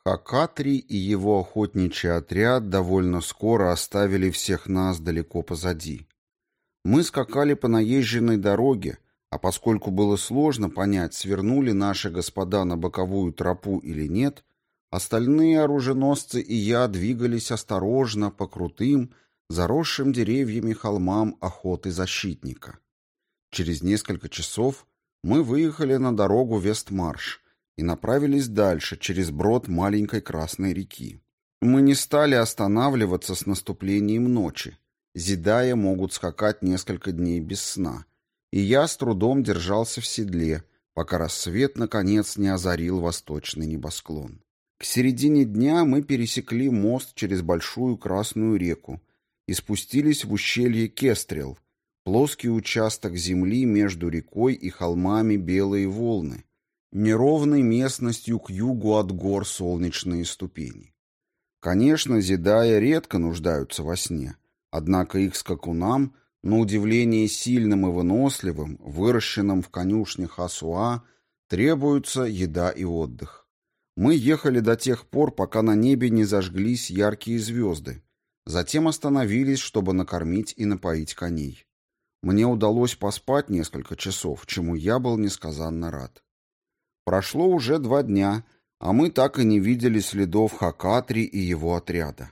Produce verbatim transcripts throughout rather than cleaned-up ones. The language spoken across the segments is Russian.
Хакатри и его охотничий отряд довольно скоро оставили всех нас далеко позади. Мы скакали по наезженной дороге, а поскольку было сложно понять, свернули наши господа на боковую тропу или нет, остальные оруженосцы и я двигались осторожно по крутым, заросшим деревьями холмам охоты защитника. Через несколько часов мы выехали на дорогу Вестмарш и направились дальше, через брод маленькой Красной реки. Мы не стали останавливаться с наступлением ночи. Зидая могут скакать несколько дней без сна, и я с трудом держался в седле, пока рассвет, наконец, не озарил восточный небосклон. К середине дня мы пересекли мост через Большую Красную реку и спустились в ущелье Кестрел, плоский участок земли между рекой и холмами Белые Волны, неровной местностью к югу от гор Солнечные ступени. Конечно, Зидая редко нуждаются во сне, однако их скакунам, на удивление сильным и выносливым, выращенным в конюшнях Асуа, требуются еда и отдых. Мы ехали до тех пор, пока на небе не зажглись яркие звезды, затем остановились, чтобы накормить и напоить коней. Мне удалось поспать несколько часов, чему я был несказанно рад. Прошло уже два дня, а мы так и не видели следов Хакатри и его отряда.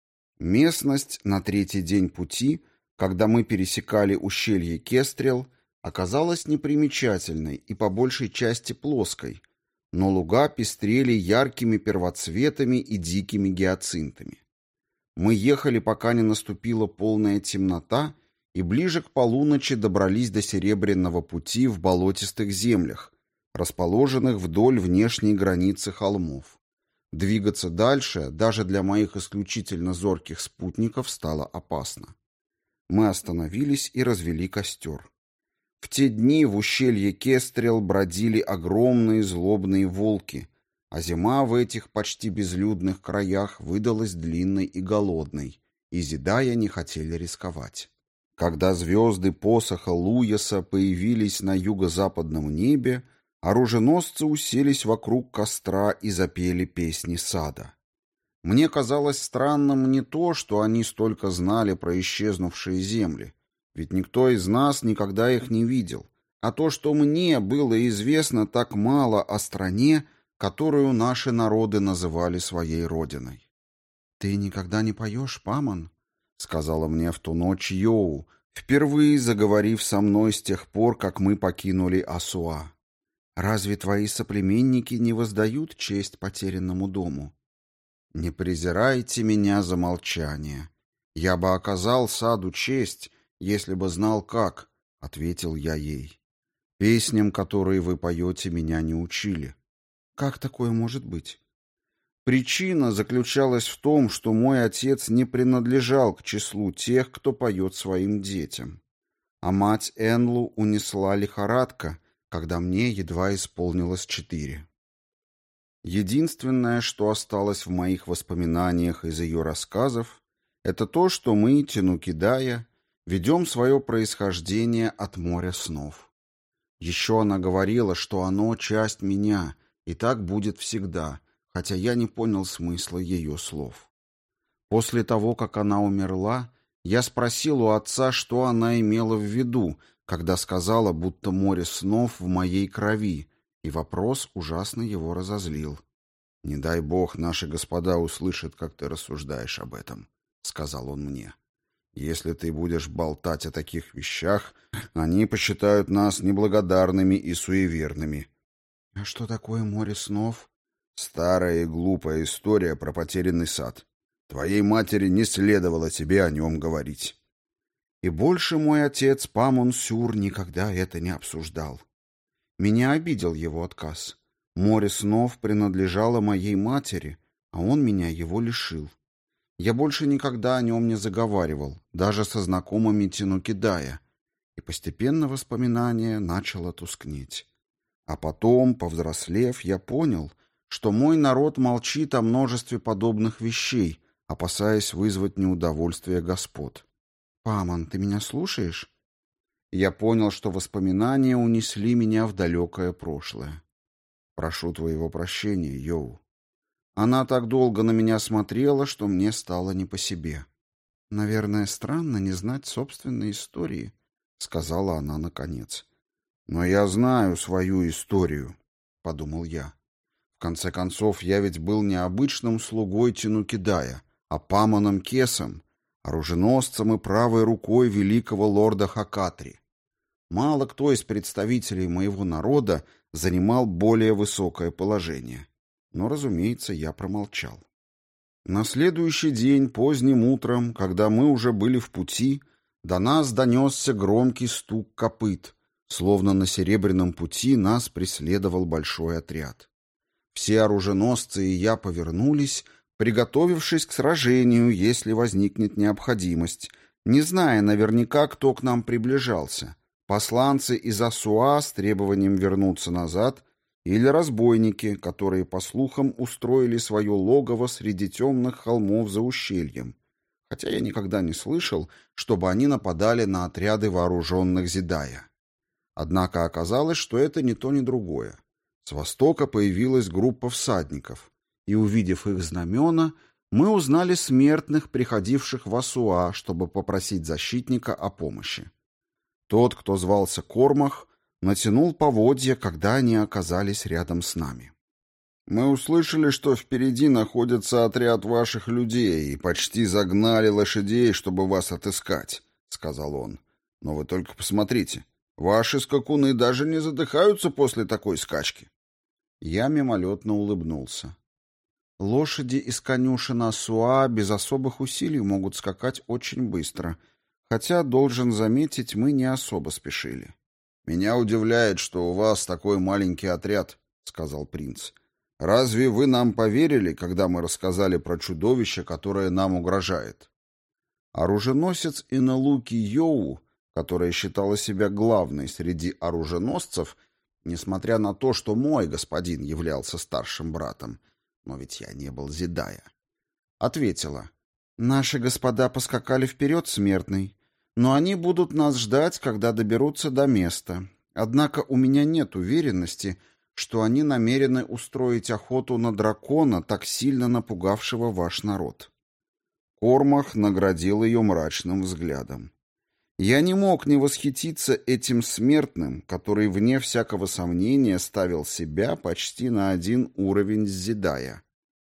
Местность на третий день пути, когда мы пересекали ущелье Кестрел, оказалась непримечательной и по большей части плоской, но луга пестрели яркими первоцветами и дикими гиацинтами. Мы ехали, пока не наступила полная темнота, и ближе к полуночи добрались до Серебряного пути в болотистых землях, расположенных вдоль внешней границы холмов. Двигаться дальше, даже для моих исключительно зорких спутников, стало опасно. Мы остановились и развели костер. В те дни в ущелье Кестрел бродили огромные злобные волки, а зима в этих почти безлюдных краях выдалась длинной и голодной, и Зидая не хотели рисковать. Когда звезды посоха Луяса появились на юго-западном небе, оруженосцы уселись вокруг костра и запели песни сада. Мне казалось странным не то, что они столько знали про исчезнувшие земли, ведь никто из нас никогда их не видел, а то, что мне было известно так мало о стране, которую наши народы называли своей родиной. «Ты никогда не поешь, Памон?» — сказала мне в ту ночь Йоу, впервые заговорив со мной с тех пор, как мы покинули Асуа. «Разве твои соплеменники не воздают честь потерянному дому?» «Не презирайте меня за молчание. Я бы оказал саду честь, если бы знал как», — ответил я ей. «Песням, которые вы поете, меня не учили». «Как такое может быть?» Причина заключалась в том, что мой отец не принадлежал к числу тех, кто поет своим детям. А мать Энлу унесла лихорадка, когда мне едва исполнилось четыре. Единственное, что осталось в моих воспоминаниях из ее рассказов, это то, что мы, Тенукидая, ведем свое происхождение от моря снов. Еще она говорила, что оно часть меня, и так будет всегда, хотя я не понял смысла ее слов. После того, как она умерла, я спросил у отца, что она имела в виду, когда сказала, будто море снов в моей крови, и вопрос ужасно его разозлил. «Не дай бог наши господа услышат, как ты рассуждаешь об этом», — сказал он мне. «Если ты будешь болтать о таких вещах, они посчитают нас неблагодарными и суеверными». «А что такое море снов?» «Старая и глупая история про потерянный сад. Твоей матери не следовало тебе о нем говорить». И больше мой отец Памон Сюр никогда это не обсуждал. Меня обидел его отказ. Море снов принадлежало моей матери, а он меня его лишил. Я больше никогда о нем не заговаривал, даже со знакомыми Тенукидая, и постепенно воспоминание начало тускнеть. А потом, повзрослев, я понял, что мой народ молчит о множестве подобных вещей, опасаясь вызвать неудовольствие господ. «Памон, ты меня слушаешь?» Я понял, что воспоминания унесли меня в далекое прошлое. «Прошу твоего прощения, Йоу». Она так долго на меня смотрела, что мне стало не по себе. «Наверное, странно не знать собственной истории», — сказала она наконец. «Но я знаю свою историю», — подумал я. В конце концов, я ведь был не обычным слугой Тинукидая, а Памоном Кесом, оруженосцем и правой рукой великого лорда Хакатри. Мало кто из представителей моего народа занимал более высокое положение. Но, разумеется, я промолчал. На следующий день, поздним утром, когда мы уже были в пути, до нас донесся громкий стук копыт, словно на Серебряном пути нас преследовал большой отряд. Все оруженосцы и я повернулись, приготовившись к сражению, если возникнет необходимость, не зная наверняка, кто к нам приближался — посланцы из Асуа с требованием вернуться назад или разбойники, которые, по слухам, устроили свое логово среди темных холмов за ущельем, хотя я никогда не слышал, чтобы они нападали на отряды вооруженных Зидая. Однако оказалось, что это ни то, ни другое. С востока появилась группа всадников, и, увидев их знамена, мы узнали смертных, приходивших в Асуа, чтобы попросить защитника о помощи. Тот, кто звался Кормах, натянул поводья, когда они оказались рядом с нами. «Мы услышали, что впереди находится отряд ваших людей, и почти загнали лошадей, чтобы вас отыскать», — сказал он. «Но вы только посмотрите, ваши скакуны даже не задыхаются после такой скачки». Я мимолетно улыбнулся. Лошади из конюшен Асуа без особых усилий могут скакать очень быстро, хотя, должен заметить, мы не особо спешили. «Меня удивляет, что у вас такой маленький отряд», — сказал принц. «Разве вы нам поверили, когда мы рассказали про чудовище, которое нам угрожает?» Оруженосец Иналуки Йоу, которая считала себя главной среди оруженосцев, несмотря на то, что мой господин являлся старшим братом, но ведь я не был Зидая, ответила: «Наши господа поскакали вперед, смертный, но они будут нас ждать, когда доберутся до места. Однако у меня нет уверенности, что они намерены устроить охоту на дракона, так сильно напугавшего ваш народ». Кормах наградил ее мрачным взглядом. Я не мог не восхититься этим смертным, который, вне всякого сомнения, ставил себя почти на один уровень с Зидая.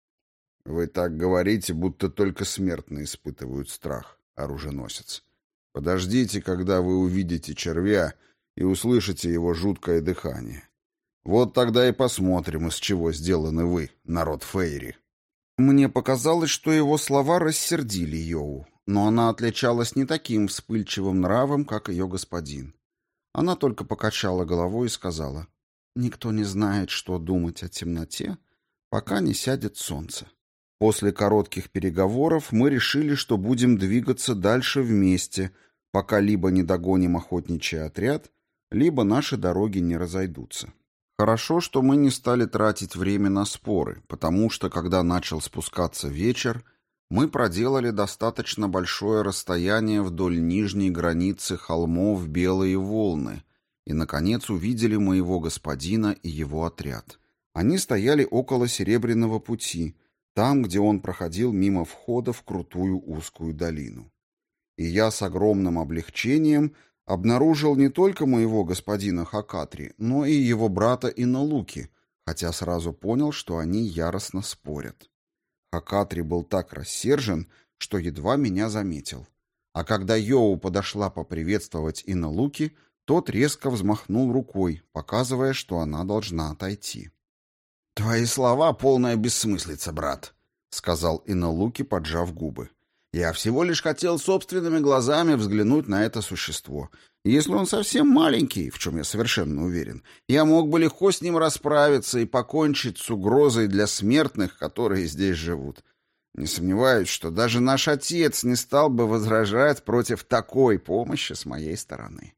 «Вы так говорите, будто только смертные испытывают страх, оруженосец. Подождите, когда вы увидите червя и услышите его жуткое дыхание. Вот тогда и посмотрим, из чего сделаны вы, народ Фейри». Мне показалось, что его слова рассердили Йоу, но она отличалась не таким вспыльчивым нравом, как ее господин. Она только покачала головой и сказала: «Никто не знает, что думать о темноте, пока не сядет солнце». После коротких переговоров мы решили, что будем двигаться дальше вместе, пока либо не догоним охотничий отряд, либо наши дороги не разойдутся. Хорошо, что мы не стали тратить время на споры, потому что, когда начал спускаться вечер, мы проделали достаточно большое расстояние вдоль нижней границы холмов Белые Волны и, наконец, увидели моего господина и его отряд. Они стояли около Серебряного пути, там, где он проходил мимо входа в крутую узкую долину. И я с огромным облегчением обнаружил не только моего господина Хакатри, но и его брата Иналуки, хотя сразу понял, что они яростно спорят. Хакатри был так рассержен, что едва меня заметил. А когда Йоу подошла поприветствовать Иналуки, тот резко взмахнул рукой, показывая, что она должна отойти. «Твои слова — полная бессмыслица, брат», — сказал Иналуки, поджав губы. «Я всего лишь хотел собственными глазами взглянуть на это существо. Если он совсем маленький, в чем я совершенно уверен, я мог бы легко с ним расправиться и покончить с угрозой для смертных, которые здесь живут. Не сомневаюсь, что даже наш отец не стал бы возражать против такой помощи с моей стороны».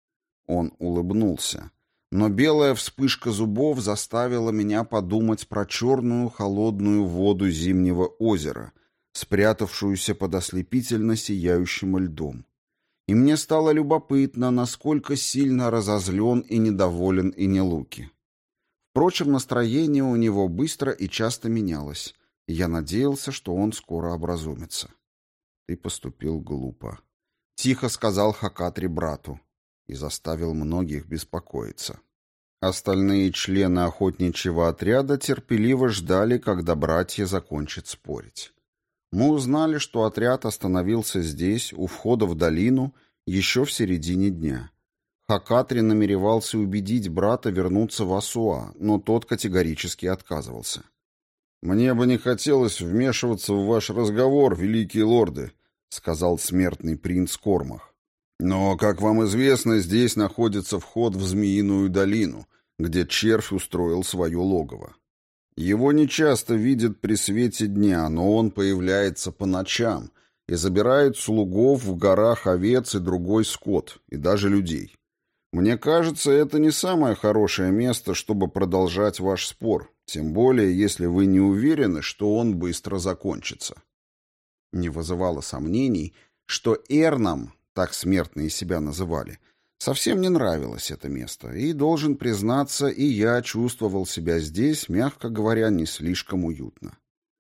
Он улыбнулся, но белая вспышка зубов заставила меня подумать про черную холодную воду зимнего озера, спрятавшуюся под ослепительно сияющим льдом. И мне стало любопытно, насколько сильно разозлен и недоволен Инелуки. Впрочем, настроение у него быстро и часто менялось, и я надеялся, что он скоро образумится. «Ты поступил глупо», — тихо сказал Хакатри брату, и заставил многих беспокоиться. Остальные члены охотничьего отряда терпеливо ждали, когда братья закончат спорить. Мы узнали, что отряд остановился здесь, у входа в долину, еще в середине дня. Хакатри намеревался убедить брата вернуться в Асуа, но тот категорически отказывался. «Мне бы не хотелось вмешиваться в ваш разговор, великие лорды», — сказал смертный принц Кормах. «Но, как вам известно, здесь находится вход в Змеиную долину, где червь устроил свое логово. Его нечасто видят при свете дня, но он появляется по ночам и забирает слугов в горах овец и другой скот, и даже людей. Мне кажется, это не самое хорошее место, чтобы продолжать ваш спор, тем более, если вы не уверены, что он быстро закончится». Не вызывало сомнений, что Эрнам, так смертные себя называли, совсем не нравилось это место, и, должен признаться, и я чувствовал себя здесь, мягко говоря, не слишком уютно.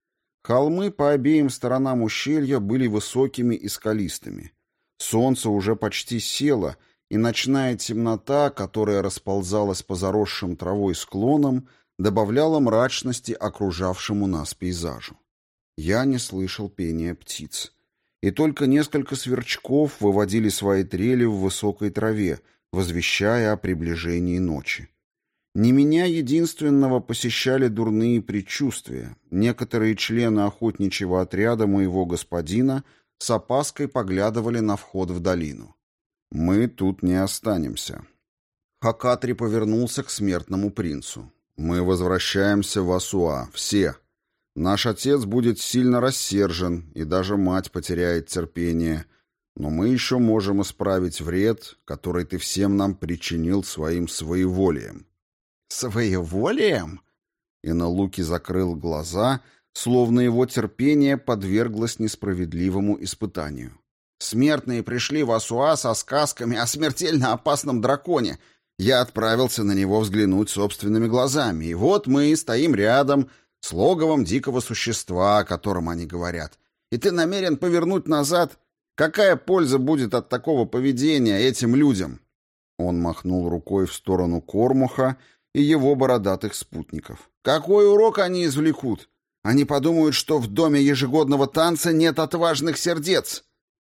Холмы по обеим сторонам ущелья были высокими и скалистыми. Солнце уже почти село, и ночная темнота, которая расползалась по заросшим травой склонам, добавляла мрачности окружавшему нас пейзажу. Я не слышал пения птиц. И только несколько сверчков выводили свои трели в высокой траве, возвещая о приближении ночи. Не меня единственного посещали дурные предчувствия. Некоторые члены охотничьего отряда моего господина с опаской поглядывали на вход в долину. «Мы тут не останемся». Хакатри повернулся к смертному принцу. «Мы возвращаемся в Асуа, все. Наш отец будет сильно рассержен, и даже мать потеряет терпение, но мы еще можем исправить вред, который ты всем нам причинил своим своеволием». «Своеволием?» Иналуки закрыл глаза, словно его терпение подверглось несправедливому испытанию. «Смертные пришли в Асуа со сказками о смертельно опасном драконе. Я отправился на него взглянуть собственными глазами, и вот мы стоим рядом с логовом дикого существа, о котором они говорят. И ты намерен повернуть назад? Какая польза будет от такого поведения этим людям?» Он махнул рукой в сторону Кормуха и его бородатых спутников. «Какой урок они извлекут? Они подумают, что в доме ежегодного танца нет отважных сердец».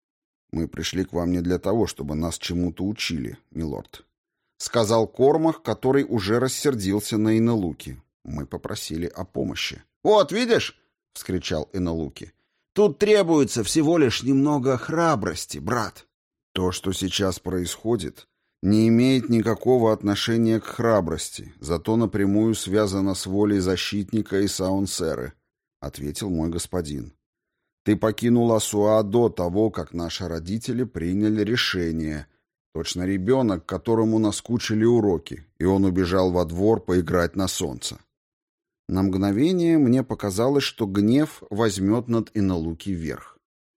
«Мы пришли к вам не для того, чтобы нас чему-то учили, милорд», — сказал Кормах, который уже рассердился на Иналуки. Мы попросили о помощи. «Вот, видишь?» — вскричал Иналуки. «Тут требуется всего лишь немного храбрости, брат». «То, что сейчас происходит, не имеет никакого отношения к храбрости, зато напрямую связано с волей защитника и Саунсеры», — ответил мой господин. «Ты покинул Асуа до того, как наши родители приняли решение. Точно ребенок, которому наскучили уроки, и он убежал во двор поиграть на солнце». На мгновение мне показалось, что гнев возьмет над Иналуки верх.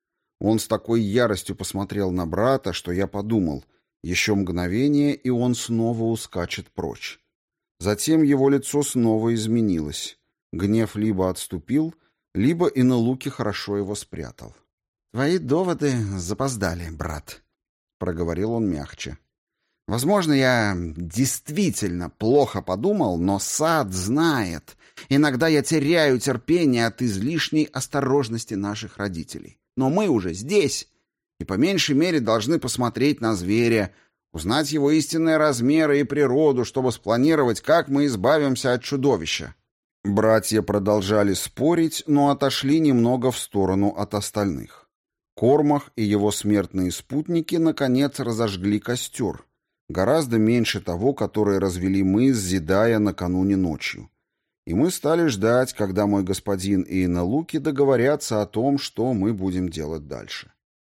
Он с такой яростью посмотрел на брата, что я подумал, еще мгновение, и он снова ускачет прочь. Затем его лицо снова изменилось. Гнев либо отступил, либо Иналуки хорошо его спрятал. «Твои доводы запоздали, брат», — проговорил он мягче. «Возможно, я действительно плохо подумал, но сад знает. Иногда я теряю терпение от излишней осторожности наших родителей. Но мы уже здесь, и по меньшей мере должны посмотреть на зверя, узнать его истинные размеры и природу, чтобы спланировать, как мы избавимся от чудовища». Братья продолжали спорить, но отошли немного в сторону от остальных. Кормах и его смертные спутники наконец разожгли костер, гораздо меньше того, который развели мы с Зидая накануне ночью. И мы стали ждать, когда мой господин и Иналуки договорятся о том, что мы будем делать дальше.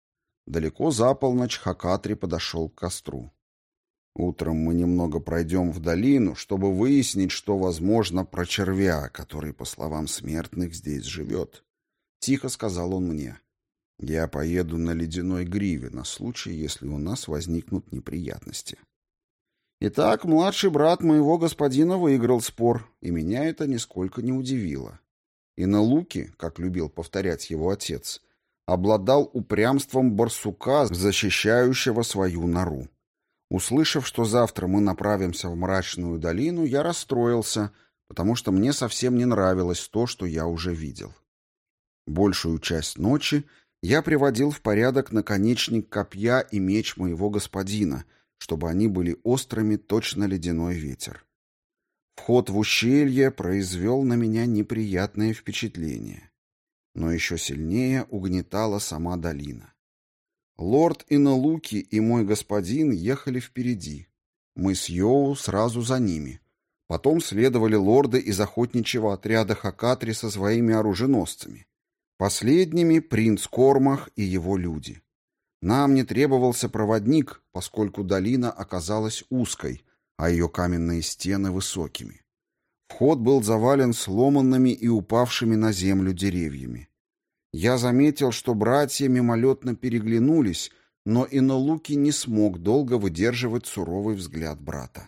Далеко за полночь Хакатри подошел к костру. «Утром мы немного пройдем в долину, чтобы выяснить, что возможно про червя, который, по словам смертных, здесь живет», — тихо сказал он мне. «Я поеду на ледяной гриве на случай, если у нас возникнут неприятности». Итак, младший брат моего господина выиграл спор, и меня это нисколько не удивило. Инелуки, как любил повторять его отец, обладал упрямством барсука, защищающего свою нору. Услышав, что завтра мы направимся в мрачную долину, я расстроился, потому что мне совсем не нравилось то, что я уже видел. Большую часть ночи я приводил в порядок наконечник копья и меч моего господина, чтобы они были острыми, точно ледяной ветер. Вход в ущелье произвел на меня неприятное впечатление, но еще сильнее угнетала сама долина. Лорд Инелуки и мой господин ехали впереди. Мы с Йоу сразу за ними. Потом следовали лорды из охотничьего отряда Хакатри со своими оруженосцами. Последними принц Кормах и его люди. Нам не требовался проводник, поскольку долина оказалась узкой, а ее каменные стены высокими. Вход был завален сломанными и упавшими на землю деревьями. Я заметил, что братья мимолетно переглянулись, но Инелуки не смог долго выдерживать суровый взгляд брата.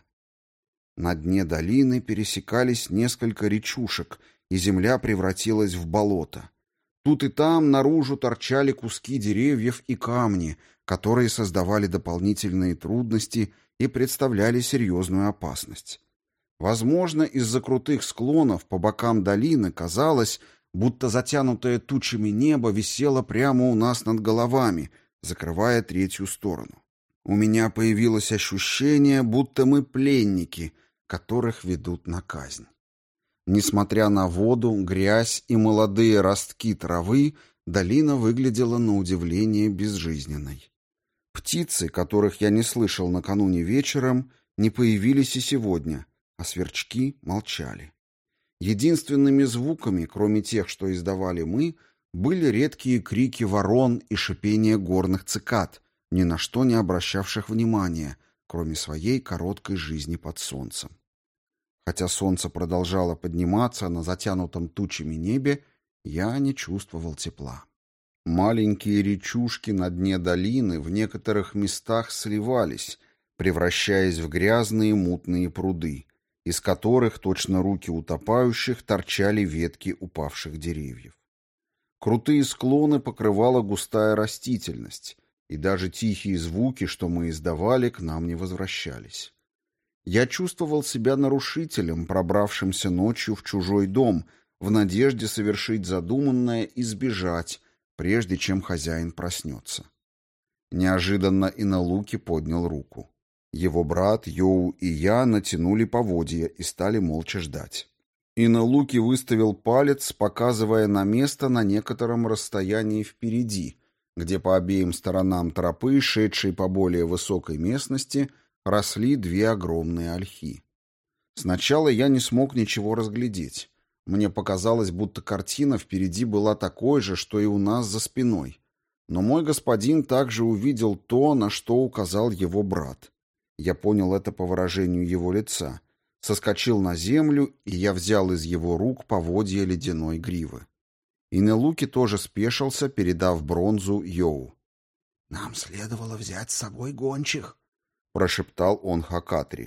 На дне долины пересекались несколько речушек, и земля превратилась в болото. Тут и там наружу торчали куски деревьев и камни, которые создавали дополнительные трудности и представляли серьезную опасность. Возможно, из-за крутых склонов по бокам долины казалось, будто затянутое тучами небо висело прямо у нас над головами, закрывая третью сторону. У меня появилось ощущение, будто мы пленники, которых ведут на казнь. Несмотря на воду, грязь и молодые ростки травы, долина выглядела на удивление безжизненной. Птицы, которых я не слышал накануне вечером, не появились и сегодня, а сверчки молчали. Единственными звуками, кроме тех, что издавали мы, были редкие крики ворон и шипение горных цикад, ни на что не обращавших внимания, кроме своей короткой жизни под солнцем. Хотя солнце продолжало подниматься на затянутом тучами небе, я не чувствовал тепла. Маленькие речушки на дне долины в некоторых местах сливались, превращаясь в грязные мутные пруды, из которых, точно руки утопающих, торчали ветки упавших деревьев. Крутые склоны покрывала густая растительность, и даже тихие звуки, что мы издавали, к нам не возвращались. Я чувствовал себя нарушителем, пробравшимся ночью в чужой дом, в надежде совершить задуманное и сбежать, прежде чем хозяин проснется. Неожиданно Инелуки поднял руку. Его брат, Йоу и я натянули поводья и стали молча ждать. Инелуки выставил палец, показывая на место на некотором расстоянии впереди, где по обеим сторонам тропы, шедшей по более высокой местности, росли две огромные ольхи. Сначала я не смог ничего разглядеть. Мне показалось, будто картина впереди была такой же, что и у нас за спиной. Но мой господин также увидел то, на что указал его брат. Я понял это по выражению его лица. Соскочил на землю, и я взял из его рук поводья ледяной гривы. Инелуки тоже спешился, передав бронзу Йоу. «Нам следовало взять с собой гончих», — прошептал он Хакатри.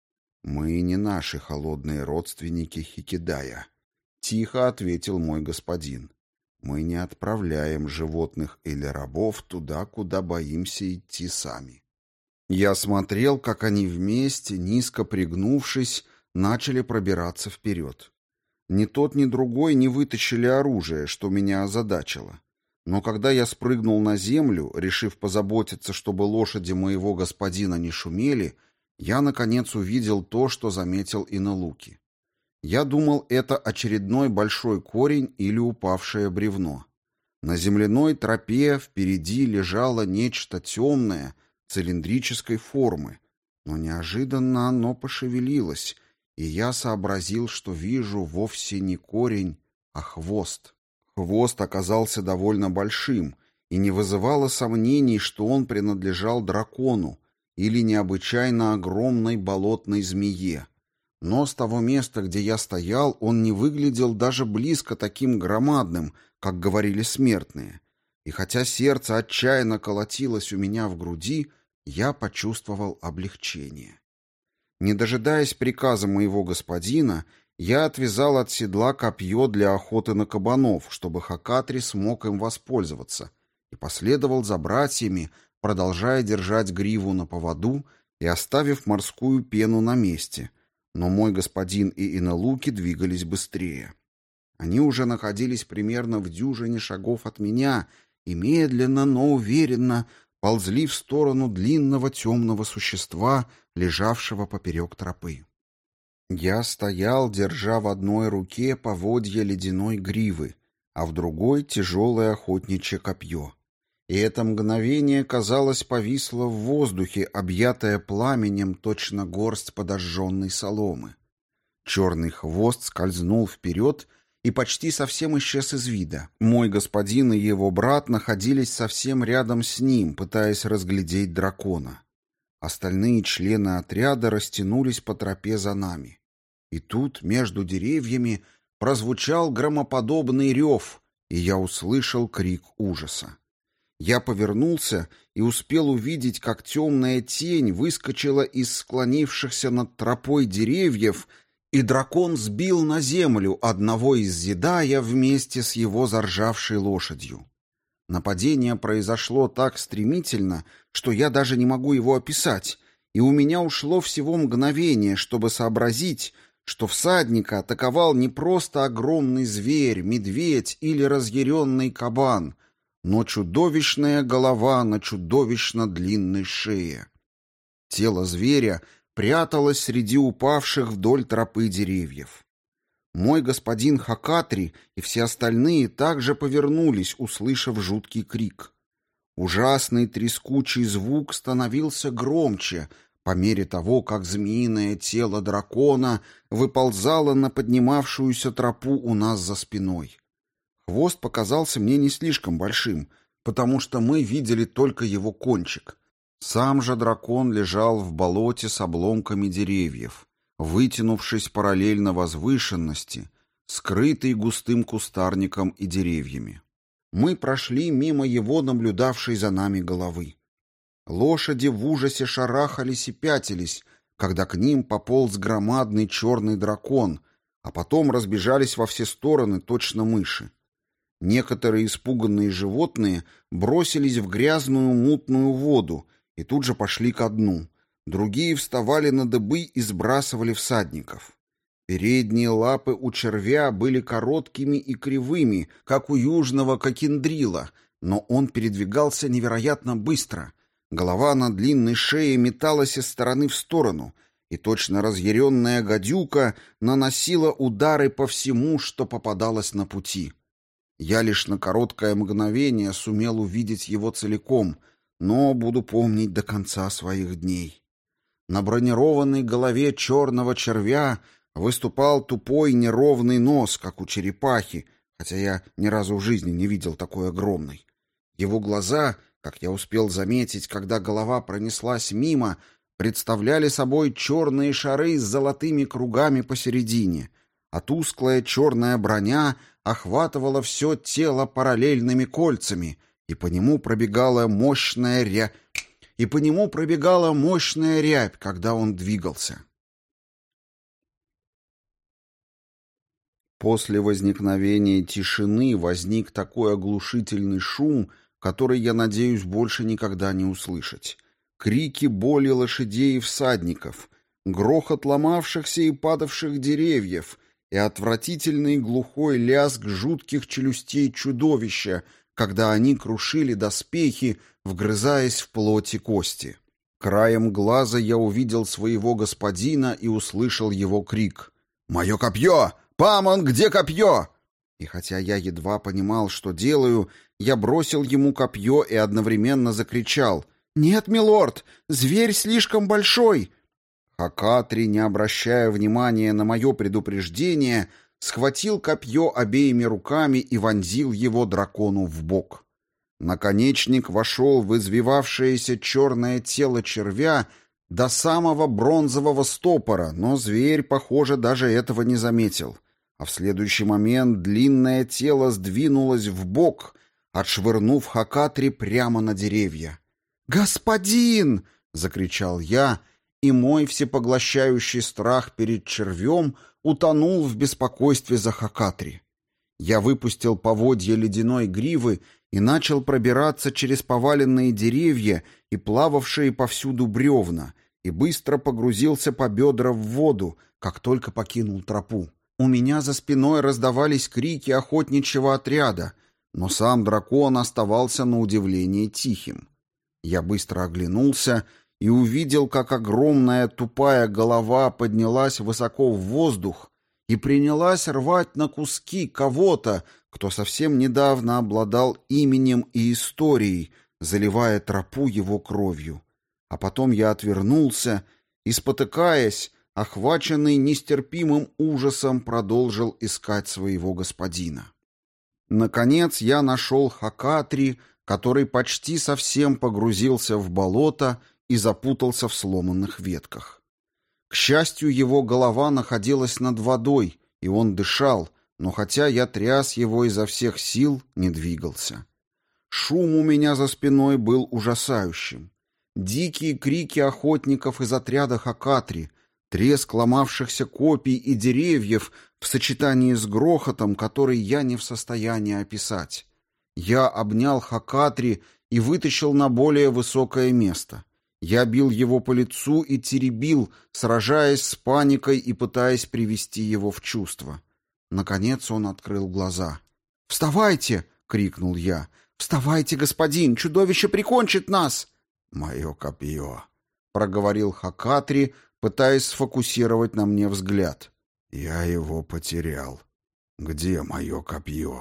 «Мы не наши холодные родственники Хикидая», — тихо ответил мой господин. «Мы не отправляем животных или рабов туда, куда боимся идти сами». Я смотрел, как они вместе, низко пригнувшись, начали пробираться вперед. Ни тот, ни другой не вытащили оружие, что меня озадачило. Но когда я спрыгнул на землю, решив позаботиться, чтобы лошади моего господина не шумели, я, наконец, увидел то, что заметил Инелуки. Я думал, это очередной большой корень или упавшее бревно. На земляной тропе впереди лежало нечто темное, цилиндрической формы, но неожиданно оно пошевелилось, и я сообразил, что вижу вовсе не корень, а хвост. Хвост оказался довольно большим, и не вызывало сомнений, что он принадлежал дракону или необычайно огромной болотной змее. Но с того места, где я стоял, он не выглядел даже близко таким громадным, как говорили смертные. И хотя сердце отчаянно колотилось у меня в груди, я почувствовал облегчение. Не дожидаясь приказа моего господина, Я отвязал от седла копье для охоты на кабанов, чтобы Хакатри смог им воспользоваться, и последовал за братьями, продолжая держать гриву на поводу и оставив морскую пену на месте, но мой господин и Инелуки двигались быстрее. Они уже находились примерно в дюжине шагов от меня и медленно, но уверенно ползли в сторону длинного темного существа, лежавшего поперек тропы. Я стоял, держа в одной руке поводья ледяной гривы, а в другой — тяжелое охотничье копье. И это мгновение, казалось, повисло в воздухе, объятое пламенем, точно горсть подожженной соломы. Черный хвост скользнул вперед и почти совсем исчез из вида. Мой господин и его брат находились совсем рядом с ним, пытаясь разглядеть дракона. Остальные члены отряда растянулись по тропе за нами. И тут, между деревьями, прозвучал громоподобный рев, и я услышал крик ужаса. Я повернулся и успел увидеть, как темная тень выскочила из склонившихся над тропой деревьев, и дракон сбил на землю одного из зедая вместе с его заржавшей лошадью. Нападение произошло так стремительно, что я даже не могу его описать, и у меня ушло всего мгновение, чтобы сообразить, что всадника атаковал не просто огромный зверь, медведь или разъяренный кабан, но чудовищная голова на чудовищно длинной шее. Тело зверя пряталось среди упавших вдоль тропы деревьев. Мой господин Хакатри и все остальные также повернулись, услышав жуткий крик. Ужасный трескучий звук становился громче по мере того, как змеиное тело дракона выползало на поднимавшуюся тропу у нас за спиной. Хвост показался мне не слишком большим, потому что мы видели только его кончик. Сам же дракон лежал в болоте с обломками деревьев, вытянувшись параллельно возвышенности, скрытый густым кустарником и деревьями. Мы прошли мимо его наблюдавшей за нами головы. Лошади в ужасе шарахались и пятились, когда к ним пополз громадный черный дракон, а потом разбежались во все стороны точно мыши. Некоторые испуганные животные бросились в грязную мутную воду и тут же пошли ко дну. Другие вставали на дыбы и сбрасывали всадников. Передние лапы у червя были короткими и кривыми, как у южного кокендрила, но он передвигался невероятно быстро. Голова на длинной шее металась из стороны в сторону, и точно разъяренная гадюка наносила удары по всему, что попадалось на пути. Я лишь на короткое мгновение сумел увидеть его целиком, но буду помнить до конца своих дней. На бронированной голове черного червя выступал тупой неровный нос, как у черепахи, хотя я ни разу в жизни не видел такой огромной. Его глаза, как я успел заметить, когда голова пронеслась мимо, представляли собой черные шары с золотыми кругами посередине, а тусклая черная броня охватывала все тело параллельными кольцами, и по нему пробегала мощная ря... и по нему пробегала мощная рябь, когда он двигался. После возникновения тишины возник такой оглушительный шум, который, я надеюсь, больше никогда не услышать. Крики боли лошадей и всадников, грохот ломавшихся и падавших деревьев и отвратительный глухой лязг жутких челюстей чудовища, когда они крушили доспехи, вгрызаясь в плоть и кости. Краем глаза я увидел своего господина и услышал его крик: «Мое копье! Памон, где копье?» И хотя я едва понимал, что делаю, я бросил ему копье и одновременно закричал: «Нет, милорд, зверь слишком большой!» Хакатри, не обращая внимания на мое предупреждение, схватил копье обеими руками и вонзил его дракону в бок. Наконечник вошел в извивавшееся черное тело червя до самого бронзового стопора, но зверь, похоже, даже этого не заметил. А в следующий момент длинное тело сдвинулось в бок, отшвырнув Хакатри прямо на деревья. «Господин!» — закричал я, и мой всепоглощающий страх перед червем утонул в беспокойстве за Хакатри. Я выпустил поводья ледяной гривы и начал пробираться через поваленные деревья и плававшие повсюду бревна, и быстро погрузился по бедра в воду, как только покинул тропу. У меня за спиной раздавались крики охотничьего отряда, но сам дракон оставался на удивление тихим. Я быстро оглянулся и увидел, как огромная тупая голова поднялась высоко в воздух и принялась рвать на куски кого-то, кто совсем недавно обладал именем и историей, заливая тропу его кровью. А потом я отвернулся и, спотыкаясь, охваченный нестерпимым ужасом, продолжил искать своего господина. Наконец я нашел Хакатри, который почти совсем погрузился в болото и запутался в сломанных ветках. К счастью, его голова находилась над водой, и он дышал, но хотя я тряс его изо всех сил, не двигался. Шум у меня за спиной был ужасающим. Дикие крики охотников из отряда Хакатри, треск ломавшихся копий и деревьев в сочетании с грохотом, который я не в состоянии описать. Я обнял Хакатри и вытащил на более высокое место. Я бил его по лицу и теребил, сражаясь с паникой и пытаясь привести его в чувство. Наконец он открыл глаза. «Вставайте!» — крикнул я. «Вставайте, господин! Чудовище прикончит нас!» «Мое копье!» — проговорил Хакатри, пытаясь сфокусировать на мне взгляд. «Я его потерял. Где мое копье?»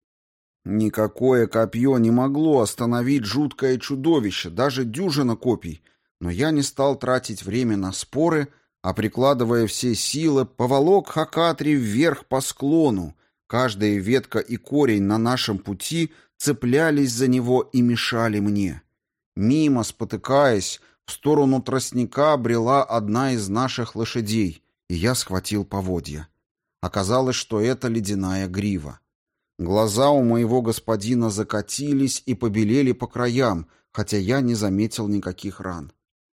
Никакое копье не могло остановить жуткое чудовище, даже дюжина копий, но я не стал тратить время на споры, а, прикладывая все силы, поволок Хакатри вверх по склону. Каждая ветка и корень на нашем пути цеплялись за него и мешали мне. Мимо, спотыкаясь, в сторону тростника брела одна из наших лошадей, и я схватил поводья. Оказалось, что это ледяная грива. Глаза у моего господина закатились и побелели по краям, хотя я не заметил никаких ран.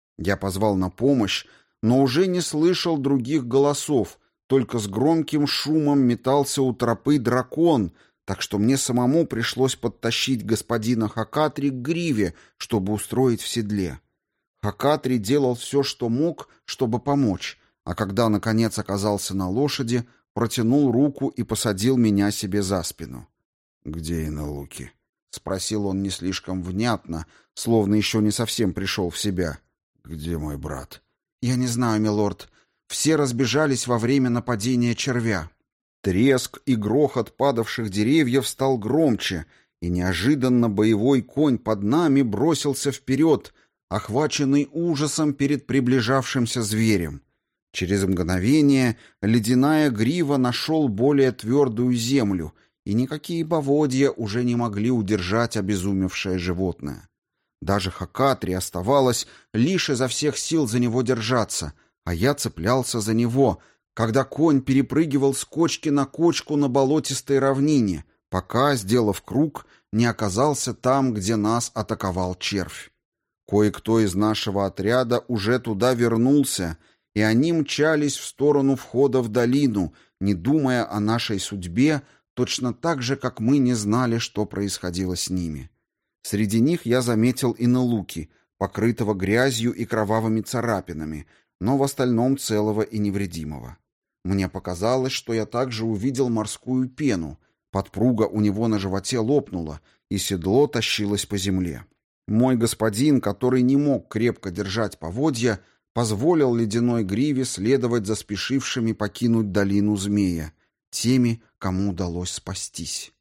Я позвал на помощь, но уже не слышал других голосов, только с громким шумом метался у тропы дракон, так что мне самому пришлось подтащить господина Хакатри к гриве, чтобы устроить в седле. Хакатри делал все, что мог, чтобы помочь, а когда, наконец, оказался на лошади, протянул руку и посадил меня себе за спину. «Где Иналуки?» — спросил он не слишком внятно, словно еще не совсем пришел в себя. «Где мой брат?» «Я не знаю, милорд. Все разбежались во время нападения червя». Треск и грохот падавших деревьев стал громче, и неожиданно боевой конь под нами бросился вперед, охваченный ужасом перед приближавшимся зверем. Через мгновение ледяная грива нашел более твердую землю, и никакие поводья уже не могли удержать обезумевшее животное. Даже Хакатри оставалось лишь изо всех сил за него держаться, а я цеплялся за него, когда конь перепрыгивал с кочки на кочку на болотистой равнине, пока, сделав круг, не оказался там, где нас атаковал червь. Кое-кто из нашего отряда уже туда вернулся, и они мчались в сторону входа в долину, не думая о нашей судьбе, точно так же, как мы не знали, что происходило с ними. Среди них я заметил Иналуки, покрытого грязью и кровавыми царапинами, но в остальном целого и невредимого. Мне показалось, что я также увидел морскую пену, подпруга у него на животе лопнула, и седло тащилось по земле. Мой господин, который не мог крепко держать поводья, позволил ледяной гриве следовать за спешившими покинуть долину змея, теми, кому удалось спастись.